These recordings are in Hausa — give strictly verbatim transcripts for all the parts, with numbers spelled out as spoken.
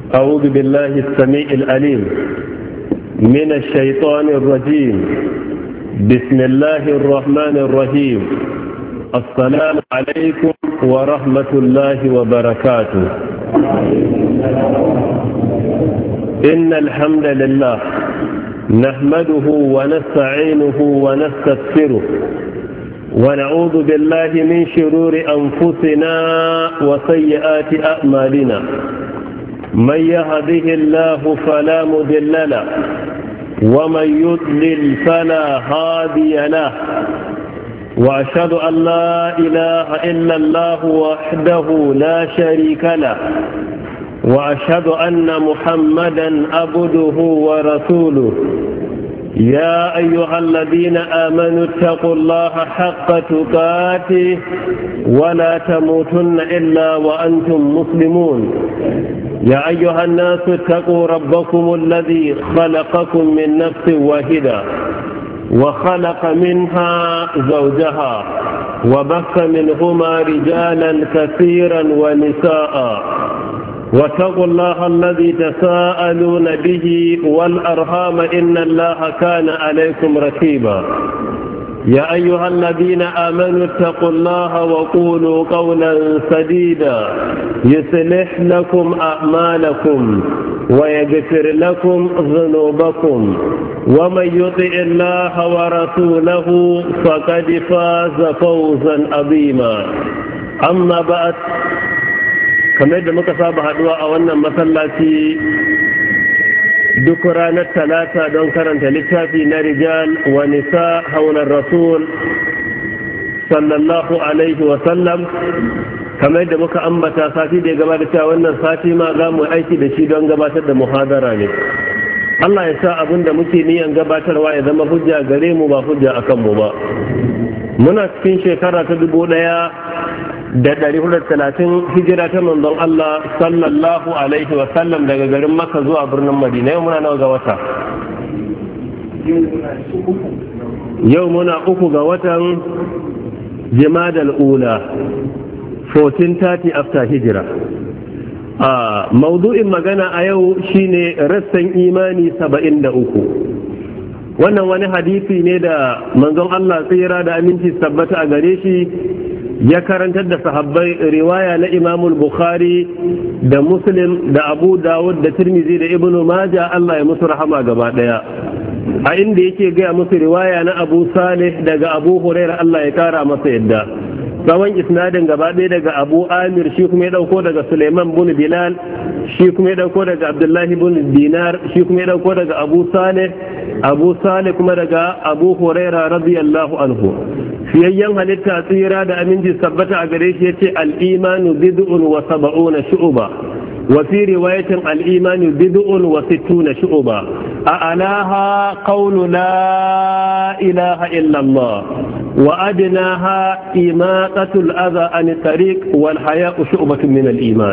أعوذ بالله السميع العليم من الشيطان الرجيم. بسم الله الرحمن الرحيم. السلام عليكم ورحمة الله وبركاته. إن الحمد لله نحمده ونستعينه ونستغفره ونعوذ بالله من شرور أنفسنا وسيئات أعمالنا. من يهده الله فلا مضل له ومن يضلل فلا هادي له، وأشهد أن لا إله إلا الله وحده لا شريك له، وأشهد أن محمدا عبده ورسوله. يا أيها الذين آمنوا اتقوا الله حق تقاته ولا تموتن إلا وأنتم مسلمون. يا أيها الناس اتقوا ربكم الذي خلقكم من نفس واحدة وخلق منها زوجها وبث منهما رجالا كثيرا ونساء، واتقوا الله الذي تساءلون به والأرحام إن الله كان عليكم رقيبا. يا أيها الذين آمنوا اتقوا الله وقولوا قولا سديدا يصلح لكم أعمالكم ويغفر لكم ذنوبكم، ومن يطع الله ورسوله فقد فاز فوزا عظيما. أما بعد، kamar yadda muka saba haduwa a wannan masallaci duk ranar talata don karanta littafi na rijal wa nisa haular rasul sallallahu alaihi wasallam. Kamar yadda muka ambata sati da ya gabata cewa wannan sati ma za mu aiki da shi don gabatar da muhadara ne. Allah ya sa abin da muke niyan gabatarwa ya zama hujja gare mu ba hujja akan mu ba. Muna cikin shekara ta dubu ɗaya da ɗari hudu talatin hijira ta manzon Allah sallallahu alaihi wa sallam daga garin Makka zuwa birnin Madina. Yau muna nawa ga wata? Yau muna uku ga watan Jimadal Ula fourteen thirty after hijira. a maudu'in magana a yau shine rassan imani saba'in da uku. Wannan wani hadisi ne da manzon Allah tsira da aminci tabbata a gare shi ya karantar da sahabbai, riwaya na Imamul Bukhari da Muslim da Abu Dawud da Tirmidhi da Ibn Majah, Allah ya musu rahama gaba daya. A inda yake gaya musu riwaya na Abu Salih daga Abu Hurairah, Allah ya kara masa yadda. Tsawon isnadin gaba ɗaya daga Abu Amir, shi kuma ya ɗauko daga Suleiman bin Bilal, shi kuma ya ɗauko daga Abdullahi bin Dinar, shi kuma ya ɗauko daga Abu Salih, Abu Salih kuma daga Abu Huraira radiyallahu anhu. Fiyayyen halitta tsira da aminci sabbata a gare shi yace al-imanu bid'un wa sab'una shu'ba, wa fi riwayatin al-imanu bid'un wa sittuna shu'ba. A'laha qawlu la ilaha illa Allah وأدناها إماطة الأذى عن الطريق والحياء شعبة من الإيمان.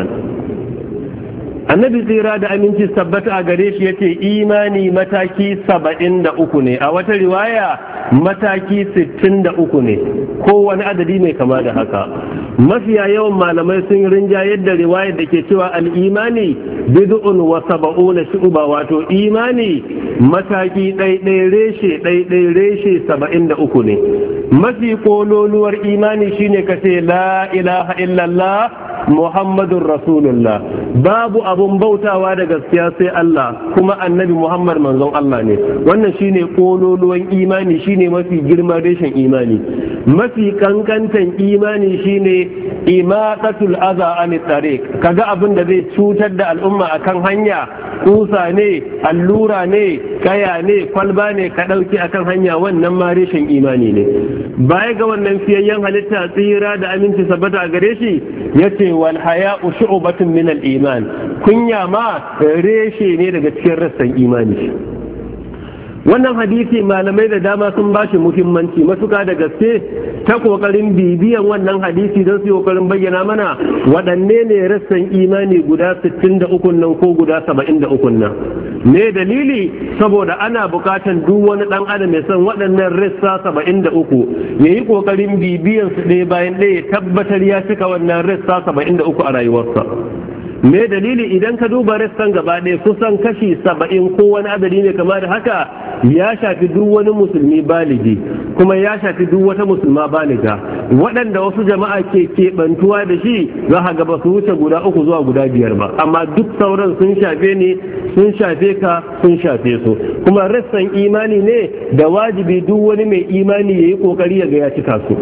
annabi tsira da aminci tabbata a gare shi yace imani mataki saba'in da uku ne, a wata riwaya mataki sittin da uku ne, kowane adadi mai kama da haka. Mafiya yawan malamai sun rinja yadda riwayar da ke cewa al'imani bid'un wa saba'una shu'ba, wato imani mataki ɗaiɗai reshe ɗaiɗai reshe saba'in da uku ne. Mafi kololuwar imani shine kace la ilaha illallah Muhammadun Rasulullah, babu abun bautawa da gaskiya sai Allah, kuma annabi Muhammad manzon Allah ne. Wannan shine kololuwan imani, shine mafi girman reshen imani. Mafi kankantan imani shine imaqatul adha an tariq, kaga abin da zai cutar da al'umma akan hanya, kusa ne, allura ne, kaya ne, kwalba ne, ka dauki akan hanya, wannan ma reshen imani ne. Baya ga wannan fiyayyen halitta tsira da aminci sabbata a gare shi yace wal haya'u shu'batun min al iman, kunya ma reshe ne daga cikin rassan imani. Wannan hadisi malamai da dama sun bashi muhimmanci matuka da gaske, ta kokarin bibiyan wannan hadisi don su kokarin bayyana mana waɗanne ne rassan imani guda sittin da uku nan ko guda saba'in da uku nan. Me dalili? Saboda ana bukatan duk wani ɗan adam ya san waɗannan rassa saba'in da uku, ya yi kokarin bibiyan su ɗaya bayan ɗaya ya tabbatar ya cika wannan rassa saba'in da uku a rayuwarsa. me dalili idan ka duba rassan gaba ɗaya kusan kashi saba'in ko wani adadi ne kama da haka ya shafi duk wani musulmi baligi kuma ya shafi duk wata musulma baliga waɗanda wasu jama'a ke keɓantuwa da shi za ka ga ba su wuce guda uku zuwa guda biyar ba amma duk sauran sun shafe ne sun shafe ka sun shafe su kuma rassan imani ne da wajibi duk wani mai imani ya yi kokari ya ga ya cika su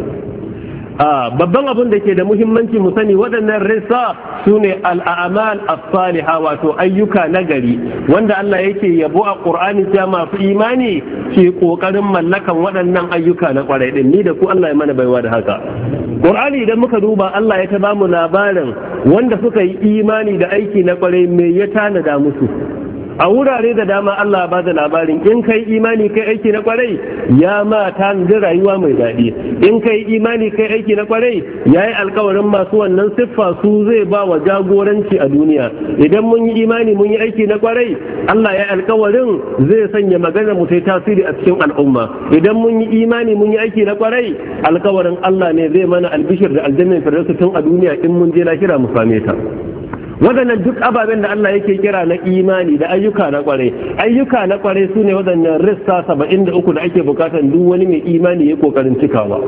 babban abin da ke da muhimmanci mu sani waɗannan rissa su ne al'amal as-saliha wato ayyuka na gari wanda Allah yake yabo a Qur'ani cewa masu imani ke kokarin mallakan waɗannan ayyuka na kwarai din ni da ku Allah ya mana baiwa da haka Qur'ani idan muka duba Allah ya ta bamu labarin wanda suka yi imani da aiki na kwarai me ya tanada musu a wurare da dama Allah ba da labarin in kai imani kai aiki na kwarai ya ma tanadi rayuwa mai daɗi in kai imani kai aiki na kwarai ya yi alkawarin masu wannan siffa su zai ba wa jagoranci a duniya idan mun yi imani mun yi aiki na kwarai Allah ya yi alkawarin zai sanya magana mu sai tasiri a cikin al'umma idan mun yi imani mun yi aiki na kwarai alkawarin Allah ne zai mana albishir da aljannan firdausi tun a duniya in mun je lahira mu same ta waɗannan duk ababen da Allah yake kira na imani da ayyuka na kware ayyuka na kware su ne waɗannan rissa saba'in da uku da ake bukatan duk wani mai imani ya kokarin cikawa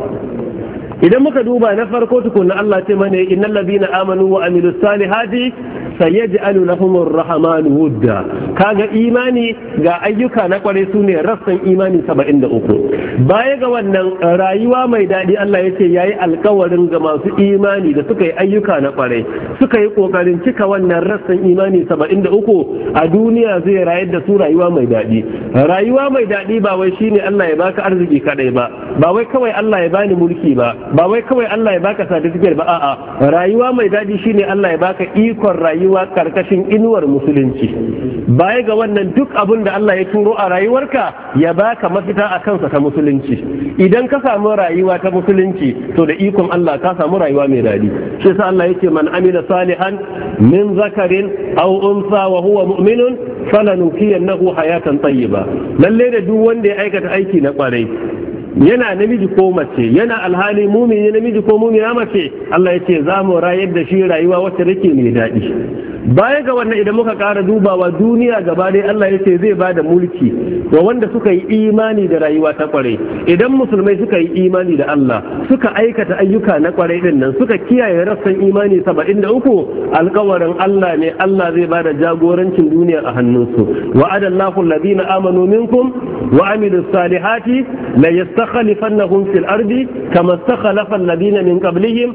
idan muka duba na farko tukuna Allah ce mana innal ladina amanu wa amilus salihati sayaj'alu lahumur rahmanu wudda kaga imani ga ayyuka na kware su ne rassan imani saba'in da uku baya ga wannan rayuwa mai daɗi Allah ya ce yayi alkawarin ga masu imani da suka yi ayyuka na kware suka yi kokarin cika wannan rassan imani saba'in da uku a duniya zai rayar da su rayuwa mai daɗi rayuwa mai daɗi ba wai shine Allah ya baka arziki kadai ba ba wai kawai Allah ya bani mulki ba ba wai kawai Allah ya baka certificate ba a'a rayuwa mai daɗi shine Allah ya baka ikon rayuwa karkashin inuwar musulunci baya ga wannan duk abin da Allah ya turo a rayuwarka ya baka mafita a kansa ta musulunci idan ka samu rayuwa ta musulunci to da ikon Allah ka samu rayuwa mai daɗi shi yasa Allah yake man amila salihan min zakarin aw unsa wa huwa mu'minun falanukiyannahu hayatan tayyiba lalle da duk wanda ya aikata aiki na kwarai yana namiji ko mace yana alhali mumini namiji ko mumina mace Allah ya ce za mu rayar da shi rayuwa wacce take mai daɗi baya ga wannan idan muka ƙara dubawa duniya gaba dai Allah ya ce zai ba da mulki wa wanda suka yi imani da rayuwa ta kware idan musulmai suka yi imani da Allah suka aikata ayyuka na kware din nan suka kiyaye rassan imani saba'in da uku alkawarin Allah ne Allah zai ba da jagorancin duniya a hannunsu wa'adallahu alladhina amanu minkum wa amilus salihati la يستخلفنهم في الأرض كما استخلف الذين من قبلهم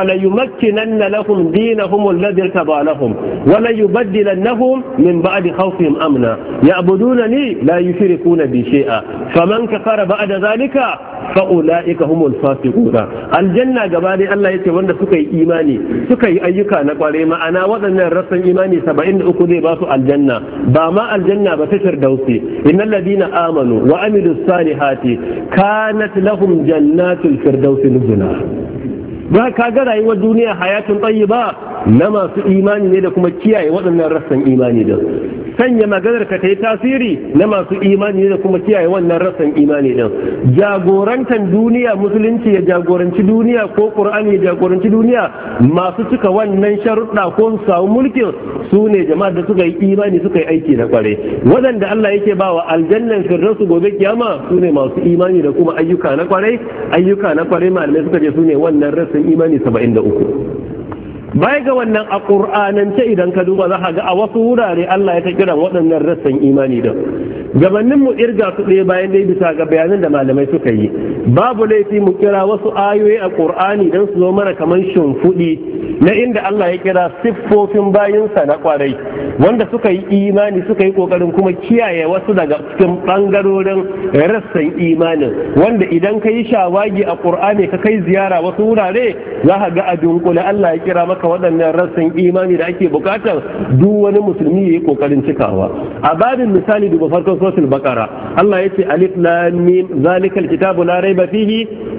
وليمكنن لهم دينهم الذي ارتضى لهم وليبدلنهم من بعد خوفهم أمنا يعبدونني لا يشركون بي شيئا فمن كفر بعد ذلك فأولئك هم الفاسقون الجنة قبالي الله يتي وند سكي إيماني سكي أيكا نقالي ما أنا وضعنا الرسل إيماني سبعين أكدي باسو الجنة باما الجنة بتشر دوسي إن الذين آمنوا وعملوا الصالحات كانت لهم جنات الفردوس نزلا ba ka ga rayuwar duniya hayatun tayyiba na masu imani ne da kuma kiyaye waɗannan rassan imani da sanya maganar ka ta yi tasiri na masu imani ne da kuma kiyaye wannan rassan imani din jagorantar duniya musulunci ya jagoranci duniya ko qur'ani ya jagoranci duniya masu cika wannan sharuɗa ko su samu mulkin su ne jama'ar da suka yi imani suka yi aiki na kware waɗanda Allah yake ba wa aljannan firdausu gobe kiyama su ne masu imani da kuma ayyuka na kware ayyuka na kware malamai suka ce su ne wannan rassan imani saba'in da uku baya ga wannan a ƙur'anance idan ka duba za ka ga a wasu wurare Allah ya ta kiran waɗannan rassan imani da gabanin mu irga su ɗaya bayan dai bisa ga bayanan da malamai suka yi babu laifi mu kira wasu ayoyi a ƙur'ani don su zo mana kamar shimfiɗi na inda Allah ya kira siffofin bayinsa na kwarai wanda suka yi imani suka yi ƙoƙarin kuma kiyaye wasu daga cikin ɓangarorin rassan imanin wanda idan ka yi shawagi a ƙur'ani ka kai ziyara wasu wurare za ka ga a dunkule Allah ya kira maka waɗannan rassan imani da ake bukatar duk wani musulmi ya yi ƙoƙarin cikawa a babin misali daga farkon suratul baqara Allah ya ce alif lam mim zalikal kitabu la raiba fihi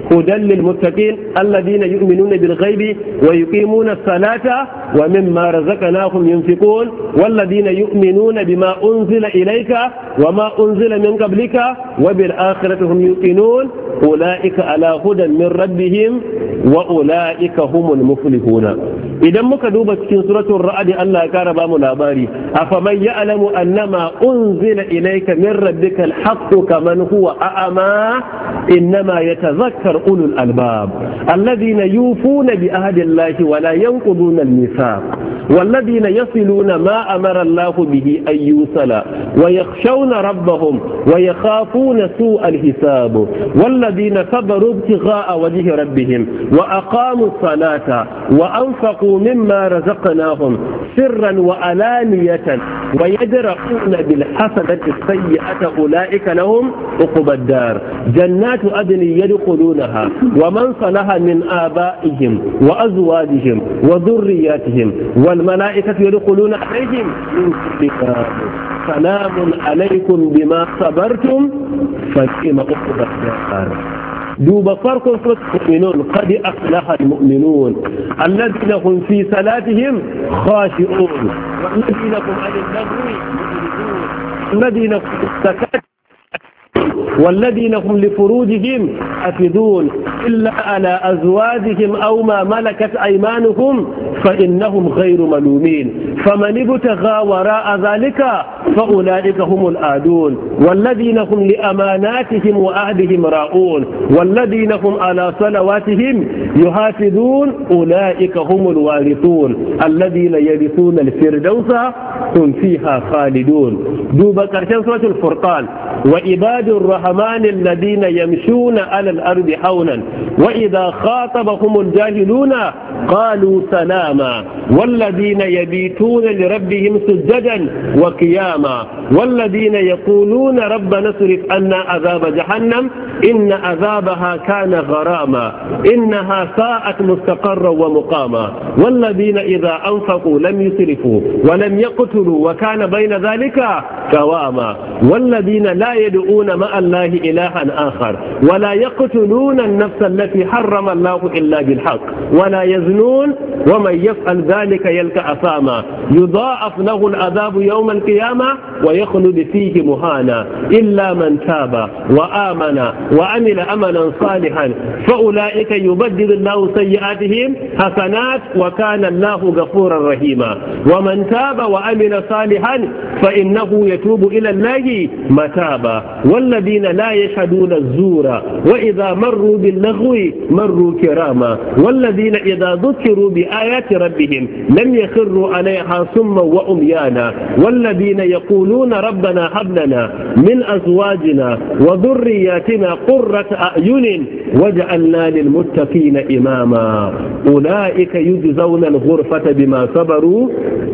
هدى للمتقين الذين يؤمنون بالغيب ويقيمون الصلاة ومما رزقناهم ينفقون والذين يؤمنون بما أنزل إليك وما أنزل من قبلك وبالآخرة هم يوقنون أولئك على هدى من ربهم وأولئك هم المفلحون. إذا مكدوبة في سورة الرعد الله كاربا ملاباري أفمن يعلم أنما أنزل إليك من ربك الحق كمن هو أعمى إنما يتذكر أولو الألباب الذين يوفون بعهد الله ولا ينقضون الميثاق والذين يصلون ما أمر الله به أن يوصل ويخشون ربهم ويخافون سوء الحساب والذين صبروا ابتغاء وجه ربهم وأقاموا الصلاة وأنفقوا مما رزقناهم سرا وعلانية ويدرؤون بالحسنة السيئة أولئك لهم عقبى الدار جنات عدن يدخلونها ومن صلح من آبائهم وأزواجهم وذرياتهم والملائكة يدخلون عليهم من كل باب سلام عليكم بما صبرتم فنعم عقبى الدار. دوب فرق المؤمنون قد أفلح المؤمنون الذين هم في صلاتهم خاشعون والذين هم عن اللغو معرضون الذين هم الزكاة والذين هم لفروجهم حافظون إلا على أزواجهم أو ما ملكت أيمانهم فإنهم غير ملومين فمن ابتغى وراء ذلك فأولئك هم العادون والذين هم لأماناتهم وعهدهم راؤون والذين هم على صلواتهم يحافظون أولئك هم الوارثون الذين يرثون الفردوس هم فيها خالدون. دوب كرشان سورة الفرقان وعباد الرحمن الذين يمشون على الأرض حونا وإذا خاطبهم الجاهلون قالوا سلاما والذين يبيتون لربهم سجدا وقياما والذين يقولون ربنا اصرف عنا عذاب جهنم إن عذابها كان غراما إنها ساءت مستقرا ومقاما والذين إذا أنفقوا لم يسرفوا ولم يقتلوا وكان بين ذلك قواما والذين لا يدعون مع الله إلها آخر ولا يقتلون النفس التي حرم الله إلا بالحق ولا يزنون ومن يفعل ذلك يلقى أثاما يضاعف له العذاب يوم القيامة ويخلد فيه مهانا إلا من تاب وآمن وعمل عملا صالحا فأولئك يبدل الله سيئاتهم حسنات وكان الله غفورا رحيما ومن تاب وعمل صالحا فإنه يتوب إلى الله متابا والذين لا يشهدون الزور وإذا مروا باللغو مروا كراما والذين إذا ذكروا بآيات ربهم لم يخروا عليها صما وعميانا والذين يقولون ربنا هب لنا من أزواجنا وذرياتنا قرة أعين واجعلنا للمتقين إماما أولئك يجزون الغرفة بما صبروا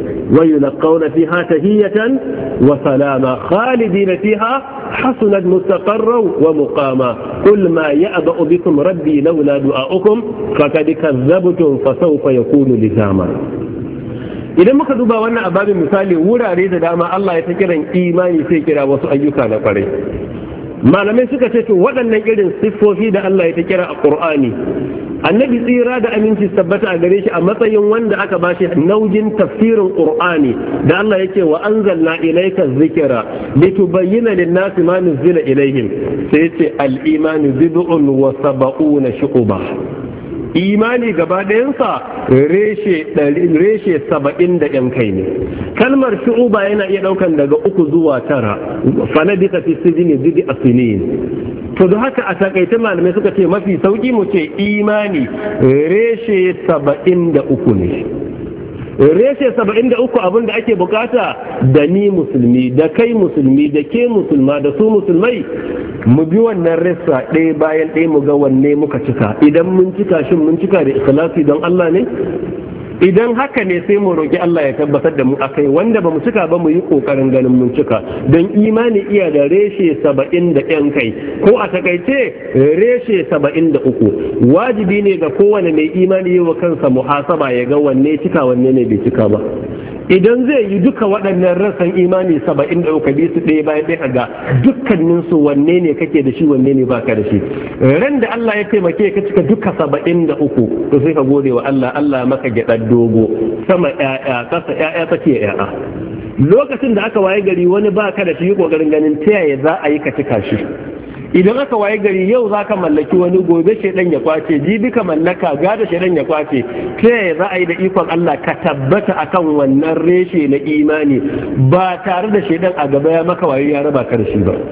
ويلقون فيها تحية وسلاما خالدين فيها حسنت مستقرا ومقاما قل ما يأبأ بكم ربي لولا دعاؤكم فقد كذبتم فسوف يكون لزاما. idan muka duba wannan ababin misali wurare da dama Allah ya ta kiran imani sai kira wasu ayyuka na kwarai malamai suka ce to waɗannan irin siffofi da Allah ya ta kira a Qur'ani annabi tsira da aminci tabbata a gare shi a matsayin wanda aka bashi naujin tafsirin Qur'ani da Allah yake wa anzalna ilayka dhikra litubayyana lin-nasi ma nuzila ilayhim sai yace al-imanu bid'un wa sab'una shu'ba imani gaba ɗayansa reshe reshe saba'in da yan kai ne kalmar shu'uba yana iya ɗaukan daga uku zuwa tara fanadika fi sijini zidi asinin to da haka a takaice malamai suka ce mafi sauki mu ce imani reshe saba'in da uku ne reshe saba'in da uku abinda ake bukata da ni musulmi da kai musulmi da ke musulma da su musulmai mu bi wannan rassa ɗaya bayan ɗaya mu ga wanne muka cika idan mun cika shin mun cika da ikhlasi don Allah ne idan haka ne sai mu roki Allah ya tabbatar da mu akai wanda ba mu cika ba mu yi kokarin ganin mun cika don imani iya da reshe saba'in da yan kai ko a takaice reshe saba'in da uku wajibi ne ga kowane mai imani yi wa kansa muhasaba ya ga wanne cika wanne ne bai cika ba idan zai yi duka waɗannan rassan imani saba'in da uku bi su ɗaya bayan ɗaya ga dukkanin su wanne ne kake da shi wanne ne baka da shi. Ran da Allah ya taimake ka cika duka saba'in da uku to sai ka gode wa Allah. Allah maka gyaɗar dogo sama ƴaƴa ƙasa ƴaƴa take ƴaƴa. Lokacin da aka waye gari wani baka da shi yi kokarin ganin ta yaya za a yi ka cika shi. Idan aka waye gari yau za ka mallaki wani, gobe shaidan ya kwace, jibi ka mallaka, gada shaidan ya kwace, ta yaya za a yi da ikon Allah ka tabbata akan wannan reshe na imani ba tare da shaidan a gaba ya maka wayo ya raba ka da shi ba.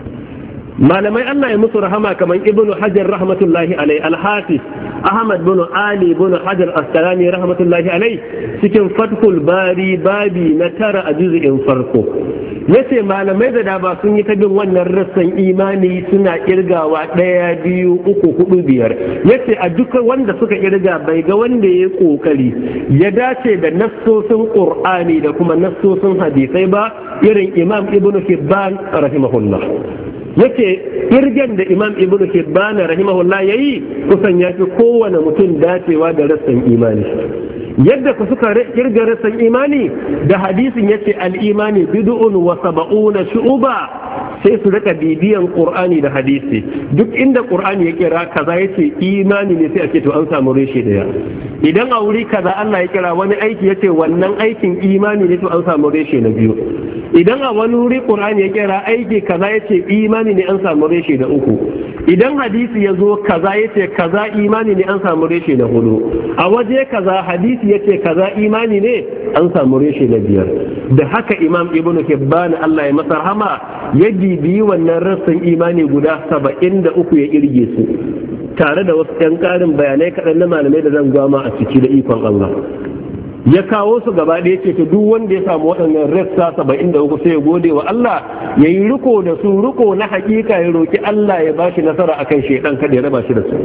Malamai Allah ya musu rahama kamar Ibnu Hajar rahmatullahi alai, Al-Hafiz Ahmad bin Ali bin Hajar Asqalani rahmatullahi alai cikin Fathul Bari babi na tara a juz'in farko yace malamai da dama sun yi ta bin wannan rassan imani suna kirgawa ɗaya biyu uku hudu biyar. Yace a duk wanda suka kirga bai ga wanda ya kokari ya dace da nassosin Qur'ani da kuma nassosin hadisai ba irin Imam Ibn Hibban rahimahullah. Yace kirgen da Imam Ibn Hibban rahimahullah yayi kusan ya fi kowane mutum dacewa da rassan imani. Yadda ku suka kirga rassan imani da hadisin yace al-imani bid'un wa sab'una shu'ba, sai su rika bibiyan Qur'ani da hadisi. Duk inda Qur'ani ya kira kaza yace imani ne sai a ce to an samu reshe daya. Idan a wuri kaza Allah ya kira wani aiki yace wannan aikin imani ne to an samu reshe na biyu. Idan a wani wuri Qur'ani ya kira aiki kaza yace imani ne an samu reshe da uku. Idan hadisi ya zo kaza yace kaza imani ne an samu reshe na hudu. A waje kaza hadisi yace kaza imani ne an samu reshe na biyar. Da haka Imam Ibn Hibban Allah ya masa rahama ya bibiyi wannan rassan imani guda saba'in da uku ya kirge su tare da wasu ɗan ƙarin bayanai kaɗan na malamai da zan gwama a ciki da ikon Allah. Ya kawo su gaba ɗaya ce ta duk wanda ya samu waɗannan rassa saba'in da uku sai ya gode wa Allah ya yi riko da su riko na hakika ya roki Allah ya bashi nasara akan shaidan kada ya raba shi da su.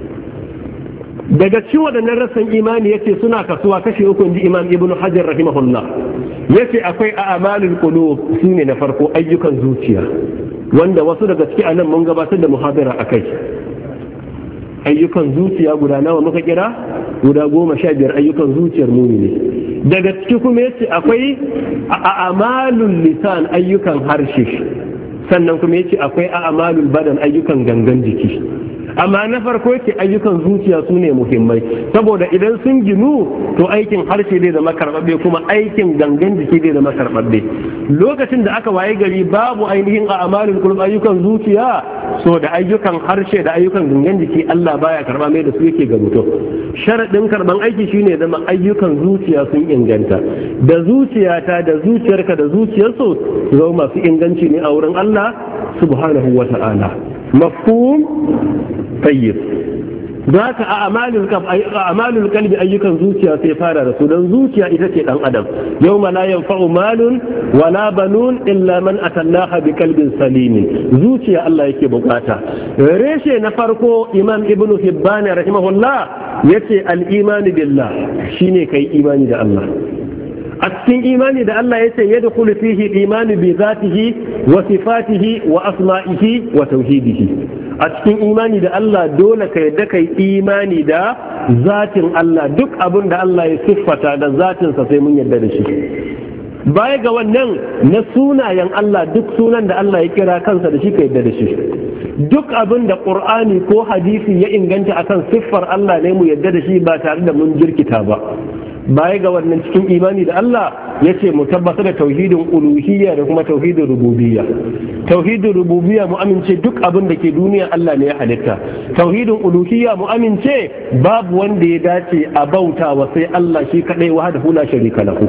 Daga cikin waɗannan rassan imani yace suna kasuwa kashi uku inji Imam Ibn Hajar rahimahullah. Yace akwai a'malul qulub sune na farko ayyukan zuciya wanda wasu daga ciki anan mun gabatar da muhabara akai. Ayyukan zuciya guda nawa muka kira? Guda goma sha biyar ayyukan zuciyar mumini. Daga ciki kuma yace akwai a'malul lisan ayyukan harshe, sannan kuma yace akwai a'malul badan ayyukan gangan jiki. Amma na farko yake ayyukan zuciya su ne muhimmai saboda idan sun ginu to aikin harshe zai zama karɓaɓɓe kuma aikin gangan jiki zai zama karɓaɓɓe. Lokacin da aka waye gari babu ainihin a amalin kulub ayyukan zuciya, so da ayyukan harshe da ayyukan gangan jiki Allah baya karɓa mai da su yake ga mutum. Sharaɗin karɓan aiki shine zama ayyukan zuciya sun inganta, da zuciyata da zuciyarka da zuciyarsu su zama masu inganci ne a wurin Allah subhanahu wa ta'ala. Mafhum? Tayyib. Za ka a amalul kalbi ayyukan zuciya sai fara da su don zuciya ita ce dan adam. Yau ma la yanfa'u malun wala banun illa man atallaha bi kalbin salimin. Zuciya Allah yake bukata. Reshe na farko Imam Ibn Hibban rahimahullah yace al-imani billah shine kai imani da Allah. A cikin imani da Allah ya ce ya da fihi imani bi zatihi wa sifatihi wa asma'ihi wa tauhidihi. A cikin imani da Allah dole ka yadda kai imani da zatin Allah, duk abin da Allah ya siffata da zatinsa sai mun yadda da shi. Baya ga wannan na sunayen Allah, duk sunan da Allah ya kira kansa da shi ka yadda da shi. Duk abin da Qur'ani ko hadisi ya inganta akan siffar Allah ne mu yadda da shi ba tare da mun jirkita ba. Baya ga wannan cikin imani da Allah ya ce mu tabbata da tauhidin uluhiyya da kuma tauhidin rububiyya. Tauhidin rububiyya mu amince duk abin da ke duniya Allah ne ya halitta. Tauhidin uluhiyya mu amince babu wanda ya dace a bauta wa sai Allah shi kadai wahdahu la sharika lahu.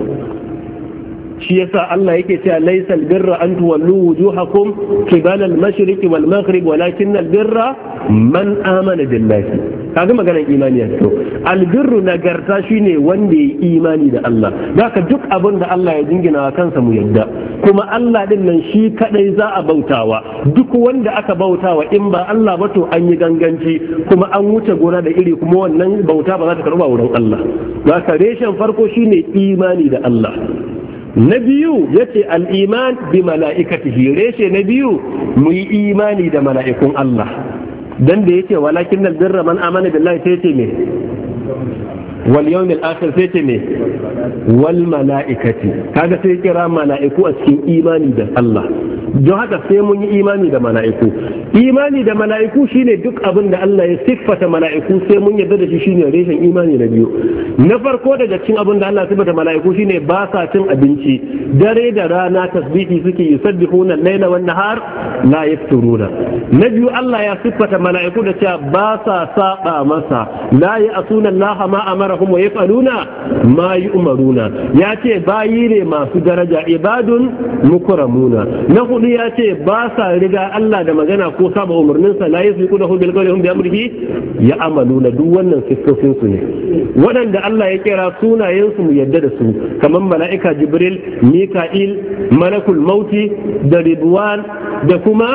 Shi yasa Allah yake cewa laysal birra an tuwallu wujuhakum qibala al-mashriq wal maghrib walakin al-birra man amana billahi. Kaga maganar imani ya to albirru nagarta shine wanda ya imani da Allah. Zaka duk abin da Allah ya jingina wa kansa mu yadda, kuma Allah din nan shi kadai za a bautawa. Duk wanda aka bautawa in ba Allah ba to an yi ganganci kuma an wuce gona da iri, kuma wannan bauta ba za ta karba wurin Allah. Zaka reshen farko shine imani da Allah. Na biyu yace al-iman bi mala'ikatihi, reshe na biyu mu yi imani da mala'ikun Allah. Dan da yace walakin al-birra man amana billahi sai ce me wal yawmil akhir sai ce me wal mala'ikati, kaga sai kira mala'iku a cikin imani da Allah. Don haka sai mun yi imani da mala'iku. Imani da mala'iku shine duk abin da Allah ya siffata mala'iku sai mun yarda da shi, shine reshen imani na biyu. Na farko daga cikin abin da Allah ya siffata mala'iku shine ba sa cin abinci, dare da rana tasbihi suke, yusabbihuna al-laila wan nahar la yafturuna. Na biyu Allah ya siffata mala'iku da cewa ba sa saba masa, la ya'suna Allah ma amarahum wa yaf'aluna ma yu'maruna. Ya ce bayi ne masu daraja, ibadun mukramuna. Na hudu ya ce ba sa riga Allah da magana ko saba umarninsa, la yasbiqunahu bil qawli hum bi amrihi ya'maluna. Duk wannan siffofin su ne waɗanda Allah ya kira sunayen su mu yadda da su, kamar mala'ika Jibril, Mika'il, malakul mauti da Ridwan da kuma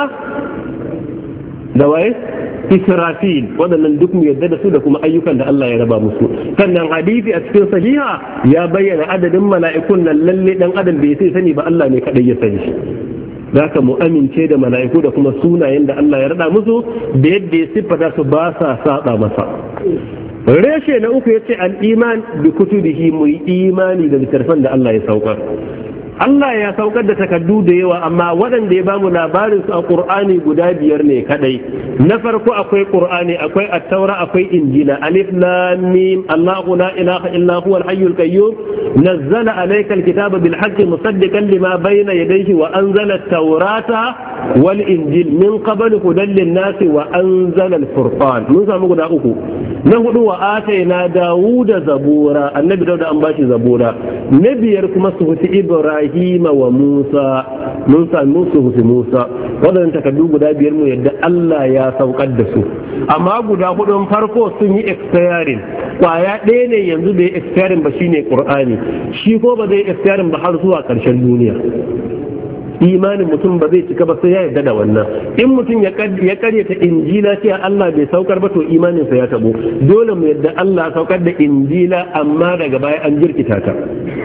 da waye Israfil. waɗannan duk mu yadda da su da kuma ayyukan da Allah ya raba musu. Sannan hadisi a cikin sahiha ya bayyana adadin mala'ikun nan, lalle dan adam bai sai sani ba, Allah ne kadai ya sani shi. Zaka mu amince da mala'iku da kuma sunayen da Allah ya rada musu da yadda ya siffata su, ba sa saba masa. Reshe na uku yace al-iman bi kutubihi, mu yi imani da littattafan da Allah ya saukar. Allah ya saukar da takardu da yawa, amma waɗanda ya bamu labarin su a Qur'ani guda biyar ne kadai. Na farko akwai Qur'ani, akwai At-Taura, akwai Injila. Alif Lam Mim, Allahu la ilaha illa huwa al-hayyul qayyum, nazzala alayka al-kitaba bil haqqi musaddiqan lima bayna yadayhi wa anzala at-taurata wal injil min qabl hudan lin-nasi wa anzala al-furqan. Mun samu guda uku. Na hudu wa atayna Dawuda zabura, annabi Dawuda an bashi zabura. Na biyar kuma suhufi Ibrahim wa Musa, mun samu suhufi Musa. Waɗannan takardu guda biyar mu yadda Allah ya saukar da su, amma guda hudun farko sun yi expiring. Kwaya ɗaya ne yanzu bai expiring ba, shine Qur'ani. Shi ko ba zai expiring ba har zuwa ƙarshen duniya. Imanin mutum ba zai cika ba sai ya yarda da wannan. In mutum ya karyata Injila cewa Allah bai saukar ba, to imaninsa ya tabo. Dole mu yadda Allah saukar da Injila, amma daga baya an jirkita ta.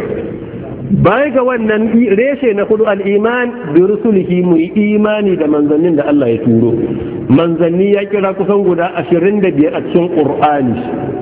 Baya ga wannan reshe na hudu al-iman bi rusulihi, mu yi imani da manzannin da Allah ya turo. Manzanni ya kira kusan guda ashirin da biyar a cikin Qur'ani.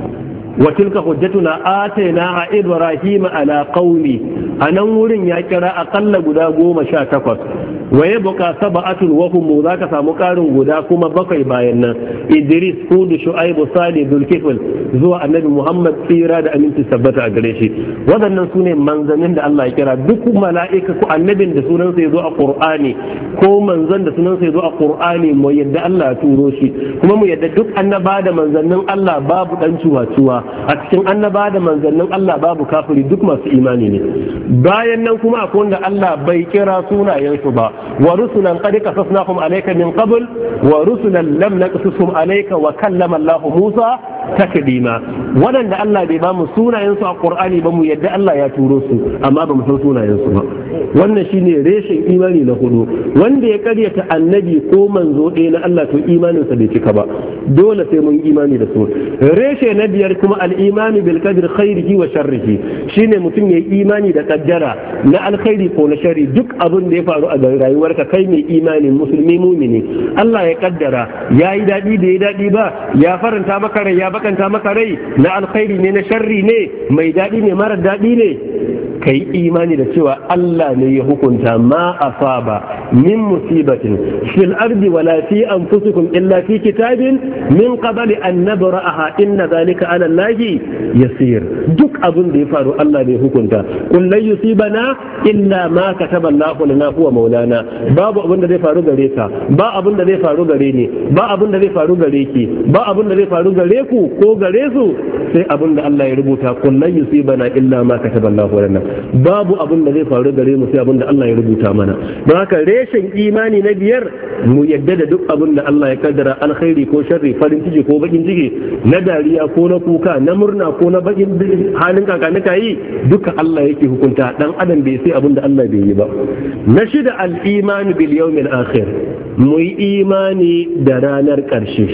wa tilka hujjatuna atainaha ibrahima ala qaumi anan wurin ya kira akalla guda goma sha takwas wa yabqa sab'atun wa hum zaka samu karin guda kuma bakwai bayan nan idris hud shu'aib salih dhulkifl zuwa annabi muhammad tsira da aminci tabbata a gare shi wadannan sune manzanin da Allah ya kira duk mala'ika ko annabin da sunan sa yazo a qur'ani ko manzon da sunan sa yazo a qur'ani mu yadda Allah ya turo shi kuma mu yadda duk annaba da manzannin Allah babu dan ciwa-ciwa a cikin annaba da manzannin Allah babu kafiri duk masu imani ne bayan nan kuma akwai wanda Allah bai kira sunayensu ba wa rusulan qad qasasnahum alayka min qabl wa rusulan lam naqsusum alayka wa kallama Allah Musa taklima wadanda Allah bai ba mu sunayensu a Qur'ani ba mu yadda Allah ya turo su amma ba mu san sunayensu ba wannan shine reshen imani na hudu wanda ya karyata annabi ko manzo ɗaya na Allah to imaninsa bai cika ba dole sai mun imani da su reshe na biyar kuma al-imani bil qadri khairihi wa sharrihi shine mutum ya imani da kaddara na alkhairi ko na sharri duk abin da ya faru a rayuwarka kai mai imani musulmi mumini Allah ya kaddara yayi dadi da ya dadi ba ya faranta maka rai ya bakanta maka rai na alkhairi ne na sharri ne mai dadi ne mara dadi ne kai imani da cewa Allah ne ya hukunta ma asaba min musibatin fil ardi wala fi anfusikum illa fi kitabin min qabli an nabra'aha inna dhalika ala allahi yasir duk abin da ya faru Allah ne ya hukunta qul la yusibana illa ma kataba Allahu lana huwa maulana babu abin da zai faru gare ka ba abin da zai faru gare ni ba abin da zai faru gare ki ba abin da zai faru gare ku ko gare su sai abin da Allah ya rubuta qul la yusibana illa ma kataba Allahu lana babu abin da zai faru gare mu sai abin da Allah ya rubuta mana don haka reshen imani na biyar mu yadda da duk abin da Allah ya kaddara alkhairi ko sharri farin ciki ko bakin ciki na dariya ko na kuka na murna ko na bakin halin kakanika yi duka Allah yake hukunta dan adam bai sai abin da Allah bai yi ba na shida al-iman bil yawmil akhir mu yi imani da ranar karshe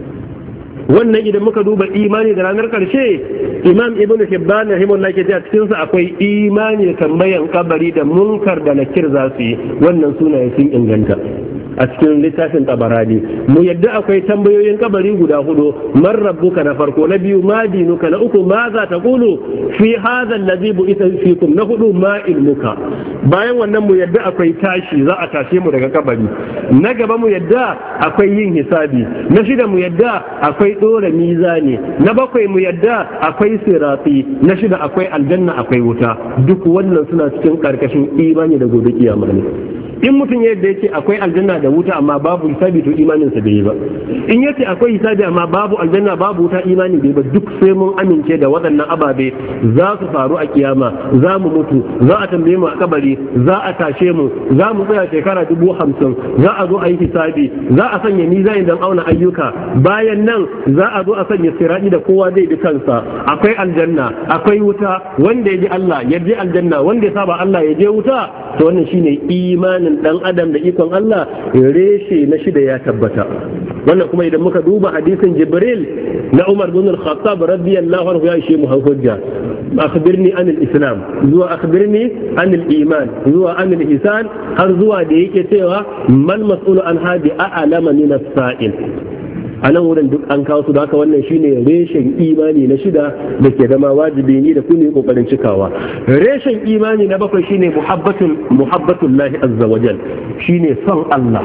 wannan idan muka duba imani da ranar karshe imam ibn hibban rahimahullah ke cewa cikin sa akwai imani da tambayan kabari da munkar da nakir za su yi wannan sunaye sun inganta a cikin littafin Tabarani mu yadda akwai tambayoyin kabari guda hudu man rabbuka na farko, na biyu ma dinuka, na uku ma za ta kulu fi hadha alladhi bu'itha fikum, na hudu ma ilmuka. bayan wannan mu yadda akwai tashi, za a tashe mu daga kabari. na gaba mu yadda akwai yin hisabi. na shida mu yadda akwai dora mizani. na bakwai mu yadda akwai sirati. na shida akwai aljanna akwai wuta. duk wannan suna cikin karkashin imani da gobe kiyama ne. in mutum yadda yake akwai aljanna da wuta amma babu hisabi to imaninsa bai yi ba. in yace akwai hisabi amma babu aljanna babu wuta imani bai ba. duk sai mun amince da waɗannan ababe za su faru a kiyama, za mu mutu, za a tambaye mu a kabari, za a tashe mu, za mu tsaya shekara dubu hamsin, za a zo a yi hisabi, za a sanya mizani don auna ayyuka, bayan nan za a zo a sanya sirati da kowa zai bi kansa. akwai aljanna akwai wuta, wanda ya ji Allah ya je aljanna, wanda ya saba Allah ya je wuta. to wannan shine imanin dan adam da ikon Allah. reshe na shida ya tabbata. wannan kuma idan muka duba hadisin Jibril na Umar bin al-Khattab radiyallahu anhu ya ishe mu hujja. akhbirni anil islam zuwa akhbirni anil iman zuwa anil ihsan har zuwa da yake cewa mal mas'ulu an hadi a'lama min as-sa'il. a nan wurin duk an kawo su da haka wannan shine reshen imani na shida da ke zama wajibi ni da ku ne kokarin cikawa. reshen imani na bakwai shine muhabbatul muhabbatullahi azza wajal, shine son Allah